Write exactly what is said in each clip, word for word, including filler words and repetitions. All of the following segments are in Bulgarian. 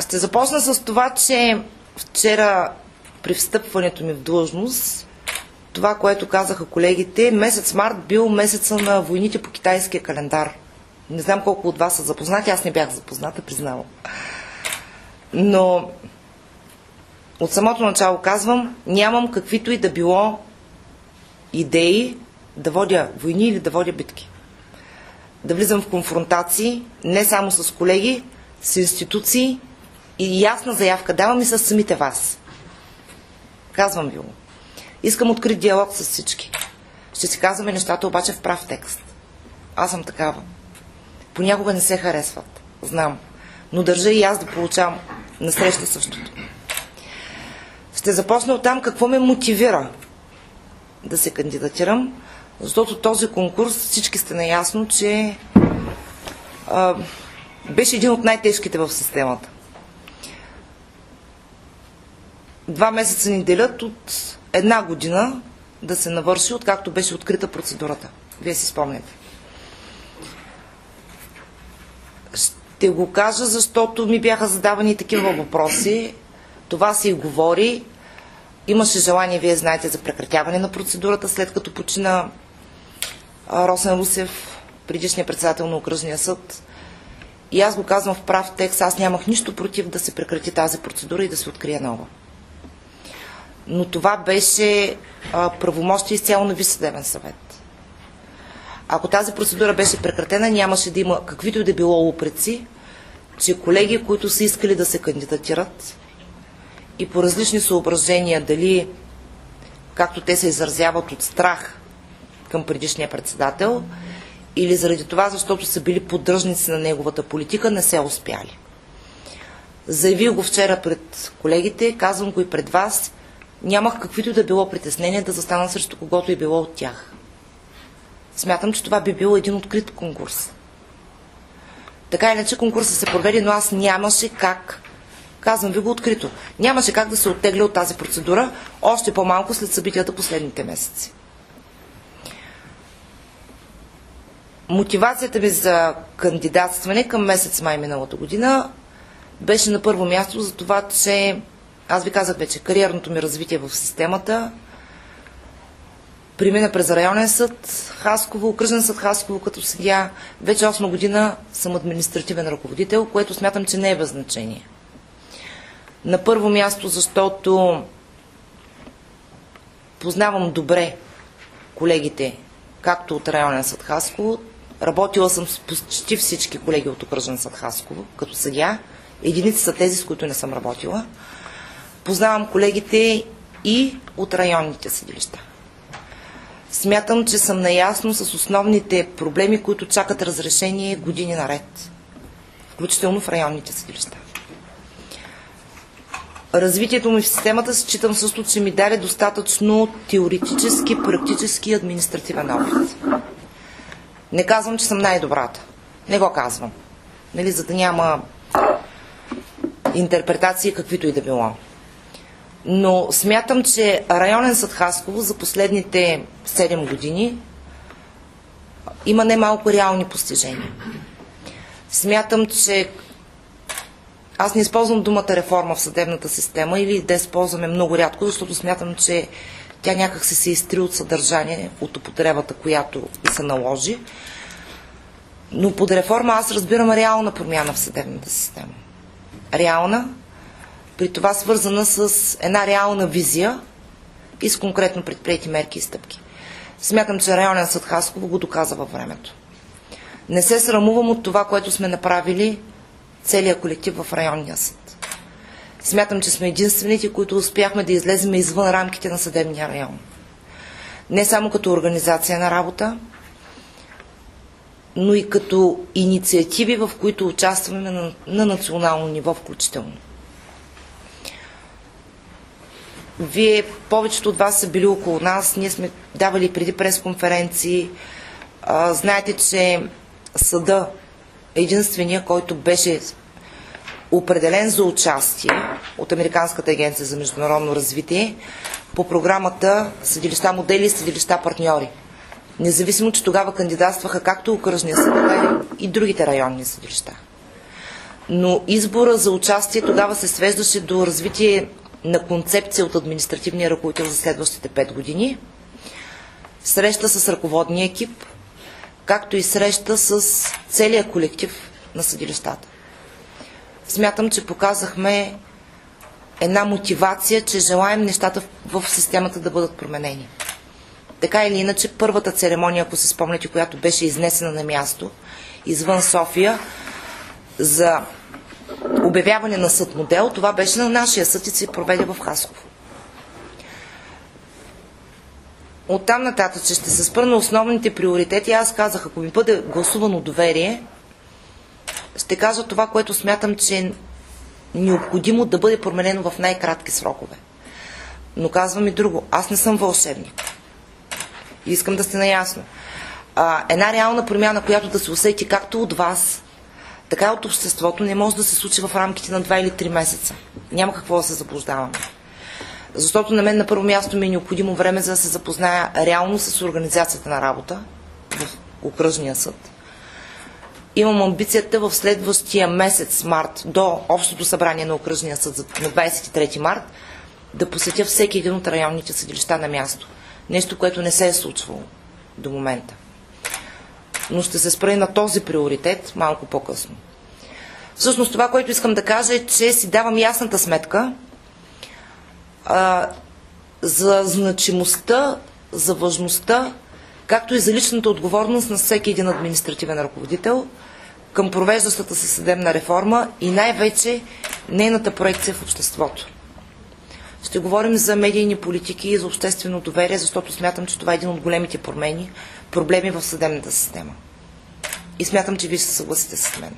Ще започна с това, че вчера при встъпването ми в длъжност, това, което казаха колегите, месец март бил месеца на войните по китайския календар. Не знам колко от вас са запознати, аз не бях запозната, признавам. Но от самото начало казвам, нямам каквито и да било идеи да водя войни или да водя битки. Да влизам в конфронтации не само с колеги, с институции и ясна заявка давам и с самите вас. Казвам ви го. Искам открит диалог с всички. Ще си казваме нещата обаче в прав текст. Аз съм такава. Понякога не се харесват. Знам. Но държа и аз да получавам насреща същото. Ще започна от там какво ме мотивира да се кандидатирам, защото този конкурс, всички сте наясно, че а, беше един от най-тежките в системата. Два месеца ни делят от една година да се навърши, откакто беше открита процедурата. Вие си спомняте. Ще го кажа, защото ми бяха задавани такива въпроси. Това се и говори. Имаше желание, вие знаете, за прекратяване на процедурата, след като почина Росен Русев, предишният председател на Окръжния съд. И аз го казвам в прав текст, аз нямах нищо против да се прекрати тази процедура и да се открие нова. Но това беше а, правомощие изцяло на Висш съдебен съвет. Ако тази процедура беше прекратена, нямаше да има каквито и да било упреци, че колеги, които са искали да се кандидатират и по различни съображения, дали, както те се изразяват, от страх към предишния председател, или заради това, защото са били поддръжници на неговата политика, не се успяли. Заявих го вчера пред колегите, казвам го и пред вас, нямах каквито и да било притеснения да застана срещу когото и било от тях. Смятам, че това би било един открит конкурс. Така иначе конкурсът се проведе, но аз нямаше как, казвам ви го открито, нямаше как да се оттегля от тази процедура, още по-малко след събитията последните месеци. Мотивацията ми за кандидатстване към месец май миналата година беше на първо място за това, че аз ви казах вече, кариерното ми развитие в системата премина през районен съд Хасково, Окръжен съд Хасково като съдия. Вече осма година съм административен ръководител, което смятам, че не е без значение. На първо място, защото познавам добре колегите, както от районен съд Хасково, работила съм с почти всички колеги от Окръжен съд Хасково като съдия. Единици са тези, с които не съм работила. Познавам колегите и от районните съдилища. Смятам, че съм наясно с основните проблеми, които чакат разрешение години наред, включително в районните съдилища. Развитието ми в системата считам също, че ми даде достатъчно теоретически, практически и административен опит. Не казвам, че съм най-добрата. Не го казвам. Нали, за да няма интерпретации каквито и да било. Но смятам, че районен съд Хасково за последните седем години има немалко реални постижения. Смятам, че аз не използвам думата реформа в съдебната система или да използваме много рядко, защото смятам, че тя някак се се изтри от съдържание, от употребата, която се наложи. Но под реформа аз разбирам реална промяна в съдебната система. Реална, при това свързана с една реална визия и с конкретно предприети мерки и стъпки. Смятам, че районен съд Хасково го доказа във времето. Не се срамувам от това, което сме направили целият колектив в районния съд. Смятам, че сме единствените, които успяхме да излезем извън рамките на съдебния район. Не само като организация на работа, но и като инициативи, в които участваме на, на национално ниво включително. Вие, повечето от вас са били около нас, ние сме давали преди пресконференции. А, знаете, че съда е единствения, който беше определен за участие от Американската агенция за международно развитие по програмата Съдилища модели и съдилища партньори. Независимо, че тогава кандидатстваха както Окръжния съд, така и другите районни съдилища. Но избора за участие тогава се свеждаше до развитие на концепция от административния ръководител за следващите пет години, среща с ръководния екип, както и среща с целия колектив на съдилищата. Смятам, че показахме една мотивация, че желаем нещата в системата да бъдат променени. Така или иначе, първата церемония, ако се спомняте, която беше изнесена на място, извън София, за обявяване на съд модел, това беше на нашия съд и се проведе в Хасково. Оттам нататък, че ще се спра на основните приоритети, аз казах, ако ми бъде гласувано доверие, ще кажа това, което смятам, че е необходимо да бъде променено в най-кратки срокове. Но казвам и друго, аз не съм вълшебник. Искам да сте наясно. А, една реална промяна, която да се усети както от вас, така и от обществото, не може да се случи в рамките на два или три месеца. Няма какво да се заблуждаваме. Защото на мен на първо място ми е необходимо време, за да се запозная реално с организацията на работа в окръжния съд. Имам амбицията в следващия месец, март, до общото събрание на окръжния съд на двадесет и трети март, да посетя всеки един от районните съдилища на място. Нещо, което не се е случвало до момента. Но ще се спра и на този приоритет малко по-късно. Всъщност това, което искам да кажа, е, че си давам ясната сметка а, за значимостта, за важността, както и за личната отговорност на всеки един административен ръководител към провеждащата се съдебна реформа и най-вече нейната проекция в обществото. Ще говорим за медийни политики и за обществено доверие, защото смятам, че това е един от големите промени, проблеми в съдебната система. И смятам, че вие ще се съгласите с мен.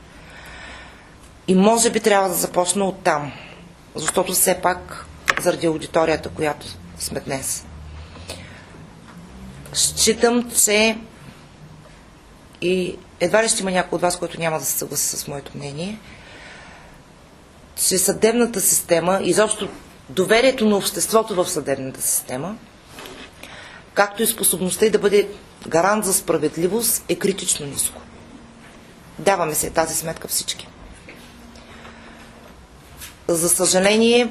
И може би трябва да започна оттам, защото все пак, заради аудиторията, която сме днес, считам, че и едва ли ще има някой от вас, който няма да се съгласи с моето мнение, че съдебната система, изобщо доверието на обществото в съдебната система, както и способността й да бъде гарант за справедливост, е критично ниско. Даваме се тази сметка всички. За съжаление,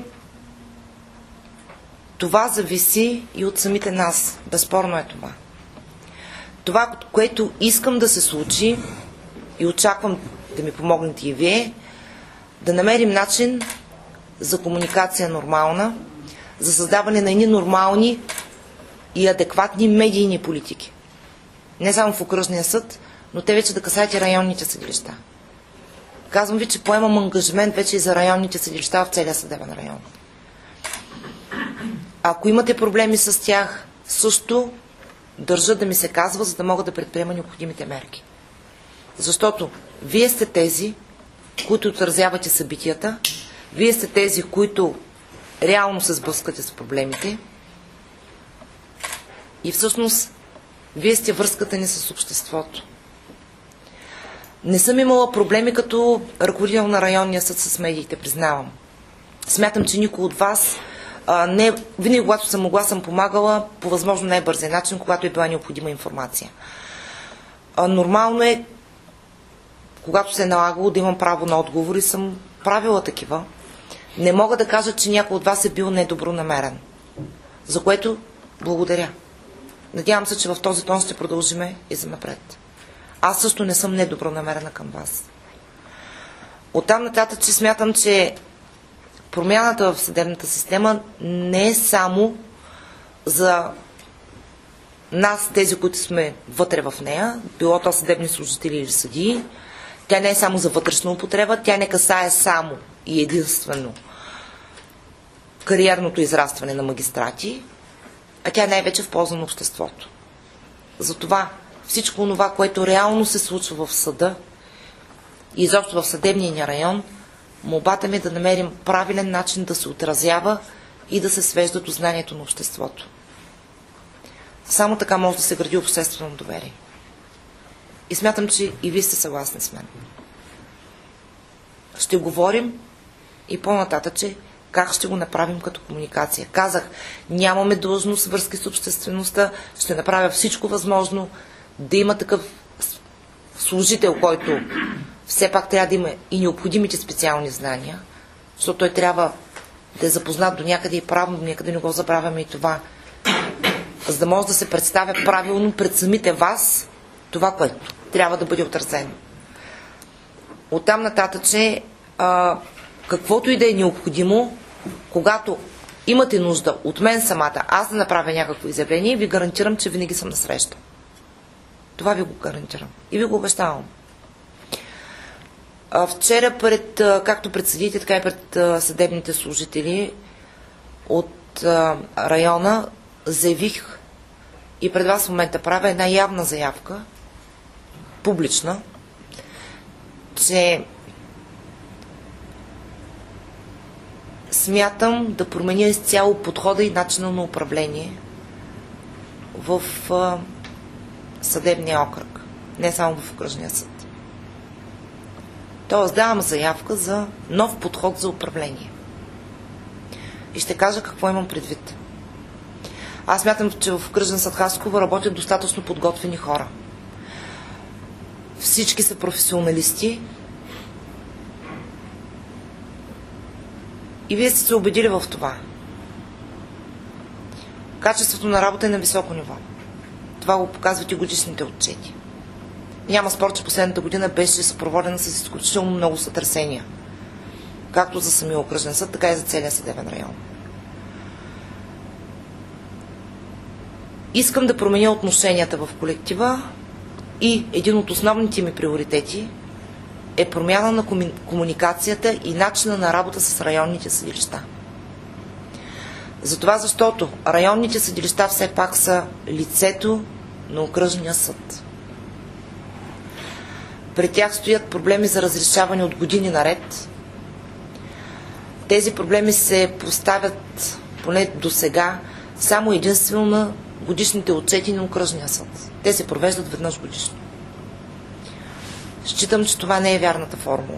това зависи и от самите нас. Безспорно е това. Това, което искам да се случи и очаквам да ми помогнете и вие, да намерим начин за комуникация нормална, за създаване на едни нормални и адекватни медийни политики. Не само в окръжния съд, но те вече да касаят и районните съдилища. Казвам ви, че поемам ангажимент вече и за районните съдилища в целия съдебен район. Ако имате проблеми с тях, също държа да ми се казва, за да мога да предприема необходимите мерки. Защото вие сте тези, които отразявате събитията, вие сте тези, които реално се сблъскате с проблемите и всъщност вие сте връзката ни с обществото. Не съм имала проблеми като ръководител на районния съд с медиите, признавам. Смятам, че никой от вас а, не, винаги когато съм могла, съм помагала по възможно най-бързия начин, когато е била необходима информация. А, нормално е, когато се е налагало да имам право на отговори, съм правила такива. Не мога да кажа, че някой от вас е бил недобронамерен. За което благодаря. Надявам се, че в този тон ще продължиме и занапред. Аз също не съм недобронамерена към вас. Оттам нататък, че смятам, че промяната в съдебната система не е само за нас, тези, които сме вътре в нея, било то съдебни служители или съдии. Тя не е само за вътрешна употреба, тя не касае само и единствено кариерното израстване на магистрати, а тя е най-вече в полза на обществото. Затова всичко това, което реално се случва в съда и изобщо в съдебния ни район, молбата ми е да намерим правилен начин да се отразява и да се свежда до знанието на обществото. Само така може да се гради обществено доверие. И смятам, че и вие сте съгласни с мен. Ще говорим и по-нататъче как ще го направим като комуникация. Казах, нямаме длъжност, връзки с обществеността, ще направя всичко възможно да има такъв служител, който все пак трябва да има и необходимите специални знания, защото той трябва да е запознат до някъде и правно, до някъде не го забравяме и това, за да може да се представя правилно пред самите вас това, което трябва да бъде отразено. Оттам нататък, че а, каквото и да е необходимо, когато имате нужда от мен самата, аз да направя някакво изявление, ви гарантирам, че винаги съм на среща. Това ви го гарантирам. И ви го обещавам. А, вчера, пред, както пред съдиите, така и пред а, съдебните служители от а, района, заявих и пред вас в момента правя една явна заявка, публична, че смятам да променя изцяло подхода и начина на управление в а, съдебния окръг, не само в окръжния съд. Тоест давам заявка за нов подход за управление. И ще кажа какво имам предвид. Аз смятам, че в окръжен съд Хасково работят достатъчно подготвени хора. Всички са професионалисти и вие сте се убедили в това. Качеството на работа е на високо ниво. Това го показват и годишните отчети. Няма спор, че последната година беше съпроводена с изключително много сътресения. Както за самия окръжен съд, така и за целия съдебен район. Искам да променя отношенията в колектива и един от основните ми приоритети е промяна на комуникацията и начина на работа с районните съдилища. Затова, защото районните съдилища все пак са лицето на окръжния съд. Пред тях стоят проблеми за разрешаване от години наред. Тези проблеми се поставят, поне до сега, само единствено на годишните отчети на окръжния съд. Те се провеждат веднъж годишно. Считам, че това не е вярната формула.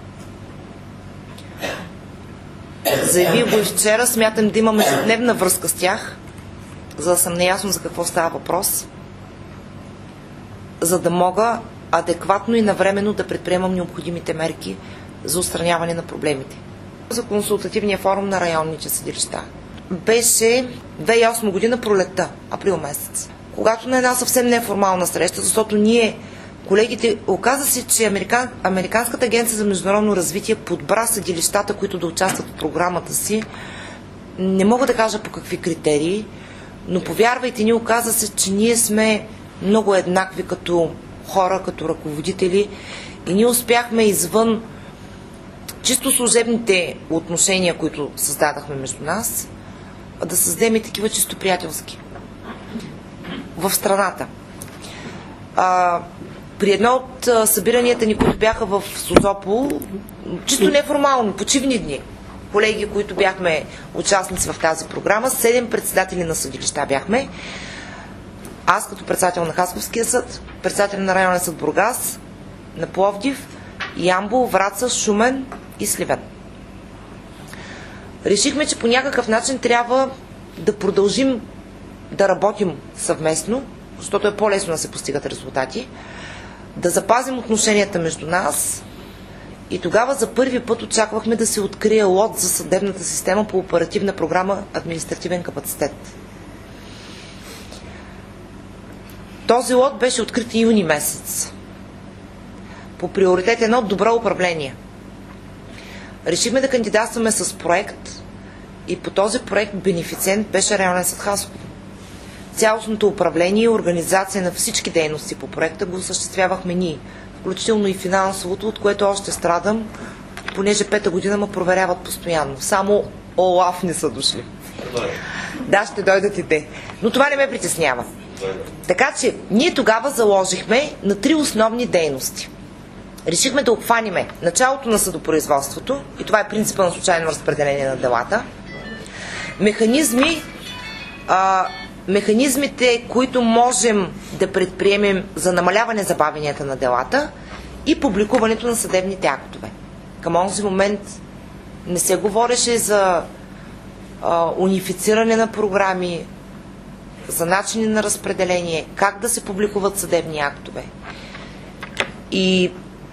Заявих го и вчера, смятам да имам ежедневна връзка с тях, за да съм неясно за какво става въпрос, за да мога адекватно и навременно да предприемам необходимите мерки за отстраняване на проблемите. За консултативния форум на районните съдилища беше две хиляди и осма година пролетта, април месец, когато на една съвсем неформална среща, защото ние, колегите, оказа се, че Американ... Американската агенция за международно развитие подбра съдилищата, които да участват в програмата си. Не мога да кажа по какви критерии, но повярвайте ни, оказа се, че ние сме много еднакви като хора, като ръководители и ние успяхме извън чисто служебните отношения, които създадахме между нас, да създадем и такива чисто приятелски в страната. А, при едно от а, събиранията ни, които бяха в Созопол, чисто неформално, почивни дни, колеги, които бяхме участници в тази програма, седем председатели на съдилища бяхме. Аз като председател на Хасковския съд, председател на районен съд Бургас, на Пловдив, Ямбол, Враца, Шумен и Сливен. Решихме, че по някакъв начин трябва да продължим да работим съвместно, защото е по-лесно да се постигат резултати, да запазим отношенията между нас и тогава за първи път очаквахме да се открие лот за съдебната система по оперативна програма Административен капацитет. Този лот беше открит и юни месец. По приоритет едно добро управление. Решихме да кандидатстваме с проект и по този проект бенефициент беше районен съд Хасково. Цялостното управление и организация на всички дейности по проекта го осъществявахме ние, включително и финансовото, от което още страдам, понеже пета година ме проверяват постоянно. Само ОЛАФ не са дошли. Да, ще дойдат и те. Но това не ме притеснява. Така че, ние тогава заложихме на три основни дейности. Решихме да обхваниме началото на съдопроизводството, и това е принципа на случайно разпределение на делата, механизми, а, механизмите, които можем да предприемем за намаляване забавянията на делата и публикуването на съдебните актове. Към този момент не се говореше за а, унифициране на програми, за начини на разпределение, как да се публикуват съдебни актове. И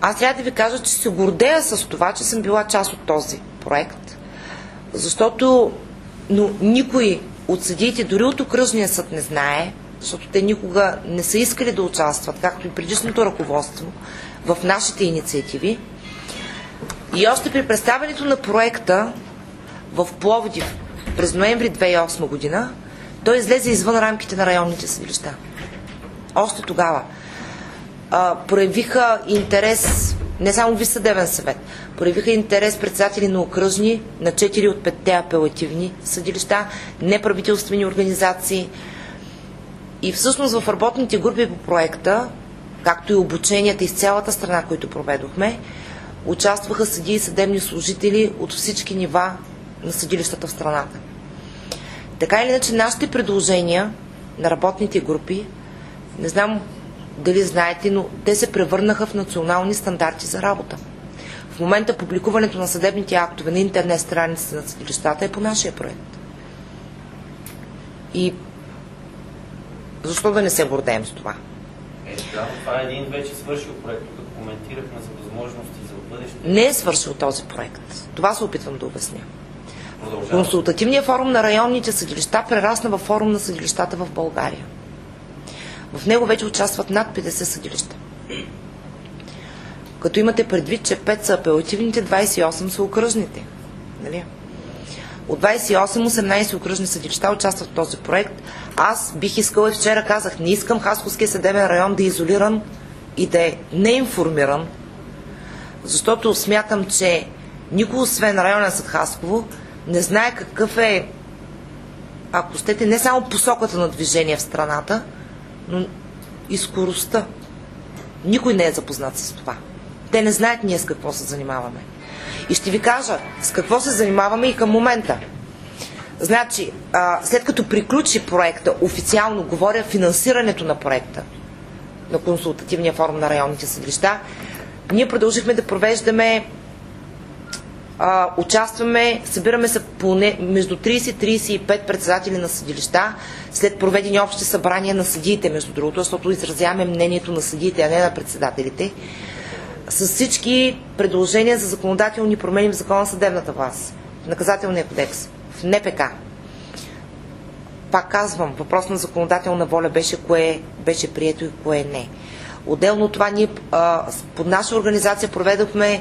Аз трябва да ви кажа, че се гордея с това, че съм била част от този проект, защото но никой от съдиите, дори от окръжния съд, не знае, защото те никога не са искали да участват, както и предишното ръководство, в нашите инициативи. И още при представянето на проекта в Пловдив през ноември две хиляди и осма година, той излезе извън рамките на районните съдилища. Още тогава а, проявиха интерес не само Висш съдебен съвет, проявиха интерес председатели на окръжни, на четири от петте апелативни съдилища, неправителствени организации. И всъщност в работните групи по проекта, както и обученията из цялата страна, които проведохме, участваха съдии и съдебни служители от всички нива на съдилищата в страната. Така или иначе, нашите предложения на работните групи, не знам дали знаете, но те се превърнаха в национални стандарти за работа. В момента публикуването на съдебните актове на интернет страниците на съдилищата е по нашия проект. И защо да не се гордеем с това? Е, да, това е един вече свършил проект, като коментирахме за възможности за бъдеще. Не е свършил този проект. Това се опитвам да обясня. Продължава. Консултативният форум на районните съдилища прерасна във форум на съдилищата в България. В него вече участват над петдесет съдилища. Като имате предвид, че пет са апелативните, двадесет и осем са окръжните. Нали? От двадесет и осем, осемнадесет окръжни съдилища участват в този проект. Аз бих искала, и вчера казах, не искам Хасковския съдебен район да е изолиран и да е неинформиран, защото смятам, че никой, освен районен съд Хасково, не знае какъв е, ако щете, не само посоката на движение в страната, но и скоростта. Никой не е запознат с това. Те не знаят ние с какво се занимаваме. И ще ви кажа с какво се занимаваме и към момента. Значи, а, след като приключи проекта, официално говоря финансирането на проекта на консултативния форум на районните съдилища, ние продължихме да провеждаме, а, участваме, събираме се поне между тридесет и тридесет и пет председатели на съдилища, след проведени общи събрания на съдиите, между другото, защото изразяваме мнението на съдиите, а не на председателите, с всички предложения за законодателни промени в Закона за съдебната власт, в Наказателния кодекс, в Н П К. Пак казвам, въпрос на законодателна воля беше кое беше прието и кое не. Отделно от това ние а, под наша организация проведохме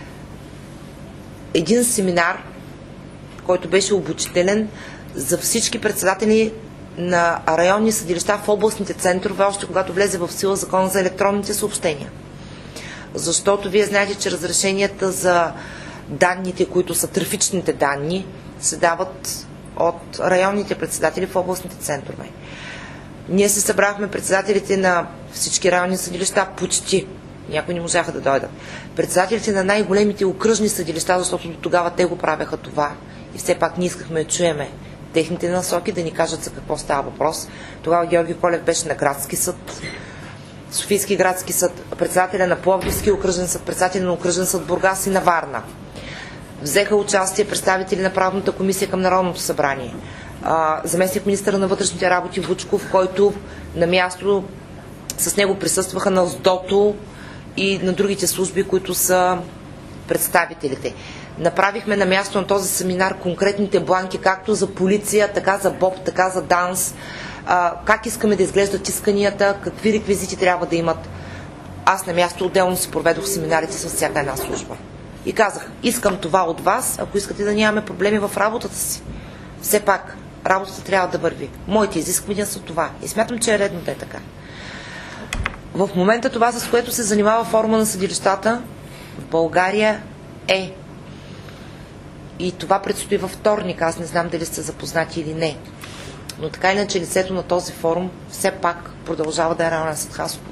един семинар, който беше обучителен за всички председатели на районни съдилища в областните центрове, още когато влезе в сила Закон за електронните съобщения. Защото вие знаете, че разрешенията за данните, които са трафичните данни, се дават от районните председатели в областните центрове. Ние се събрахме председателите на всички районни съдилища, почти. Някои не можаха да дойдат. Председателите на най-големите окръжни съдилища, защото до тогава те го правеха това. И все пак ние искахме да чуеме техните насоки, да ни кажат за какво става въпрос. Тогава Георги Колев беше на градски съд, Софийски градски съд, председателя на Пловдивски окръжен съд, председателя на окръжен съд Бургас и на Варна. Взеха участие представители на правната комисия към Народното събрание. Заместник министъра на вътрешните работи Вучков, който на място с него присъстваха на СДОТО и на другите служби, които са представителите. Направихме на място на този семинар конкретните бланки, както за полиция, така за БОП, така за ДАНС, а, как искаме да изглеждат исканията, какви реквизити трябва да имат. Аз на място отделно си проведох семинарите с всяка една служба. И казах, искам това от вас, ако искате да нямаме проблеми в работата си. Все пак, работата трябва да върви. Моите изисквания са това. И смятам, че е редно да е така. В момента това, с което се занимава форума на съдилищата в България е. И това предстои във вторник. Аз не знам дали сте запознати или не. Но така иначе лицето на този форум все пак продължава да е районен съд Хасково.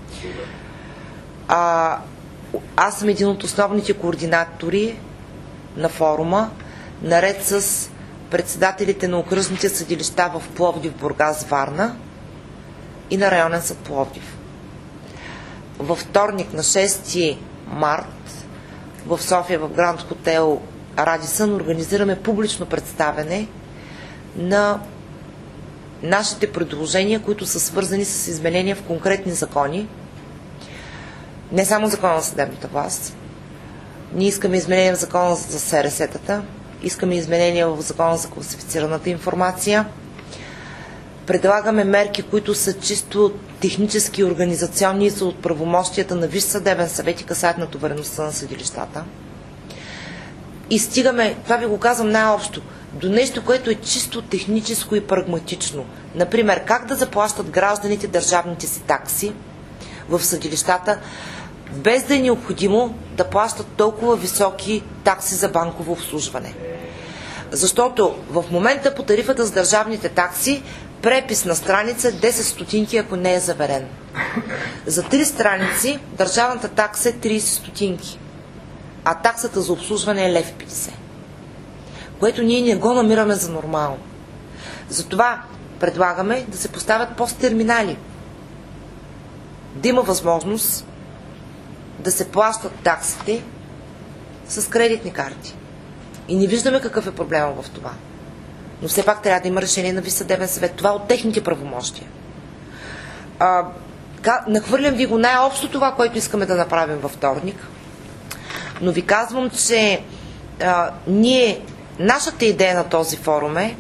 А, аз съм един от основните координатори на форума, наред с председателите на окръжните съдилища в Пловдив, Бургас, Варна и на районен съд Пловдив. Във вторник на шести март в София в Гранд Хотел Радисън организираме публично представяне на нашите предложения, които са свързани с изменения в конкретни закони, Не само закона за съдебната власт. Ние искаме изменения в закона за СРС-тата, искаме изменения в закона за класифицираната информация. Предлагаме мерки, които са чисто технически и организационни и са от правомощията на Висш съдебен съвет и касаят натовареността на съдилищата. И стигаме, това ви го казвам най-общо, до нещо, което е чисто техническо и прагматично. Например, как да заплащат гражданите държавните си такси в съдилищата, без да е необходимо да плащат толкова високи такси за банково обслужване. Защото в момента по тарифата за държавните такси препис на страница десет стотинки, ако не е заверен. За три страници държавната такса е трийсет стотинки, а таксата за обслужване е лев петдесет. Което ние не го намираме за нормално. Затова предлагаме да се поставят пост-терминали. Да има възможност да се плащат таксите с кредитни карти. И не виждаме какъв е проблема в това. Но все пак трябва да има решение на Висш съдебен съвет. Това е от техните правомощия. А, нахвърлям ви го най-общо това, което искаме да направим във вторник. Но ви казвам, че а, ние, нашата идея на този форум е,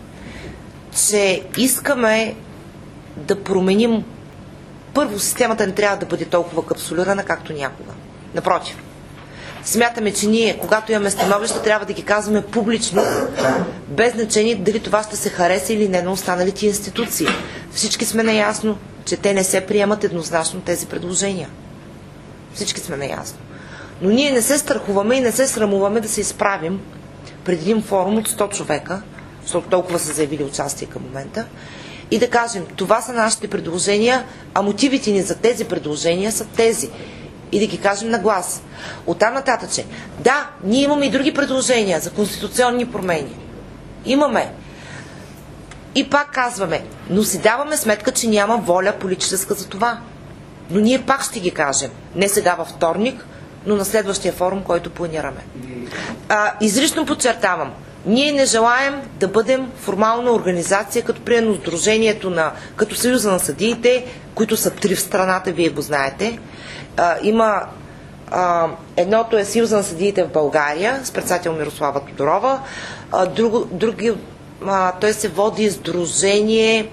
че искаме да променим. Първо, системата не трябва да бъде толкова капсулирана, както някога. Напротив. Смятаме, че ние, когато имаме становища, трябва да ги казваме публично, без значение дали това ще се хареса или не на останалите институции. Всички сме наясно, че те не се приемат еднозначно тези предложения. Всички сме наясно. Но ние не се страхуваме и не се срамуваме да се изправим пред един форум от сто човека, защото толкова са заявили участие към момента, и да кажем, това са нашите предложения, а мотивите ни за тези предложения са тези. И да ги кажем на глас. Оттам нататъче. Да, ние имаме и други предложения за конституционни промени. Имаме. И пак казваме, но си даваме сметка, че няма воля политическа за това. Но ние пак ще ги кажем. Не сега във вторник, но на следващия форум, който планираме. А, изрично подчертавам, ние не желаем да бъдем формална организация, като примерно Сдружението на, като Съюза на съдиите, които са три в страната, вие го знаете. А, има а, едното е Съюза на съдиите в България с председател Мирослава Тодорова, а, друго, други, а, той се води Сдружение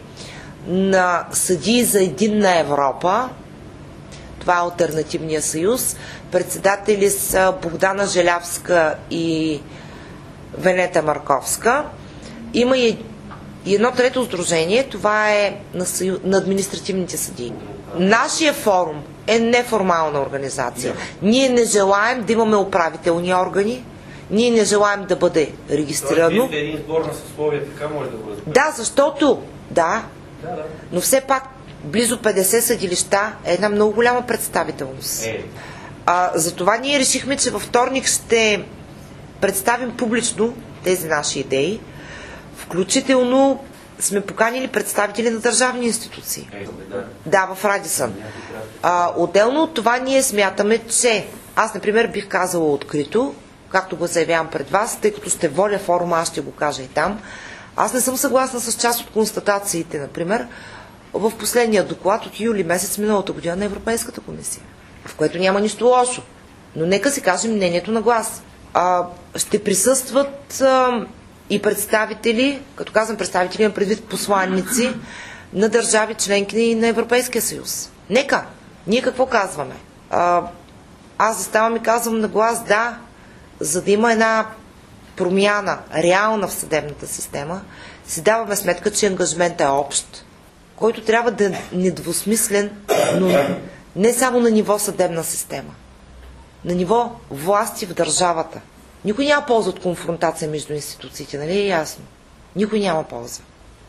на съдии за единна Европа. Това е Алтернативния съюз. Председатели са Богдана Желявска и Венета Марковска. Има и едно трето сдружение, това е на, съю... на административните съдии. Нашия форум е неформална организация. Ние не желаем да имаме управителни органи, ние не желаем да бъде регистрирано. Тоест, един сбор на съсловия, така може да бъде. Да, защото, да, да, да. но все пак близо петдесет съдилища е една много голяма представителност. Е. А, затова ние решихме, че във вторник ще представим публично тези наши идеи. Включително сме поканили представители на държавни институции. Е, да. Да, в Радисън. А, отделно от това ние смятаме, че аз, например, бих казала открито, както го заявявам пред вас, тъй като сте воля форума, аз ще го кажа и там. Аз не съм съгласна с част от констатациите, например, в последния доклад от юли месец миналата година на Европейската комисия, в което няма нищо лошо. Но нека си кажем мнението на глас. А, ще присъстват а, и представители, като казвам представители, имам предвид посланници на държави членки на Европейския съюз. Нека. Ние какво казваме? А, аз заставам и казвам на глас да, за да има една промяна реална в съдебната система, си даваме сметка, че ангажментът е общ, който трябва да е недвусмислен, но не само на ниво съдебна система. На ниво власти в държавата. Никой няма полза от конфронтация между институциите, нали е ясно? Никой няма полза.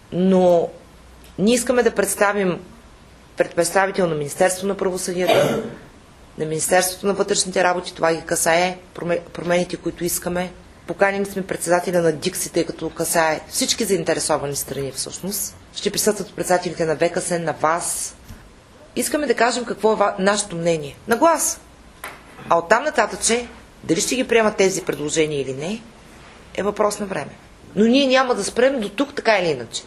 Но ние искаме да представим пред представител на Министерството на правосъдието, на Министерството на вътрешните работи, това ги касае, промените, които искаме. Поканим сме председателя на ДИКСИ, тъй като касае всички заинтересовани страни всъщност. Ще присъстват председателите на ВКС, на ВАС. Искаме да кажем какво е нашето мнение. На глас. А оттам нататъче, дали ще ги приемат тези предложения или не, е въпрос на време. Но ние няма да спрем до тук, така или иначе.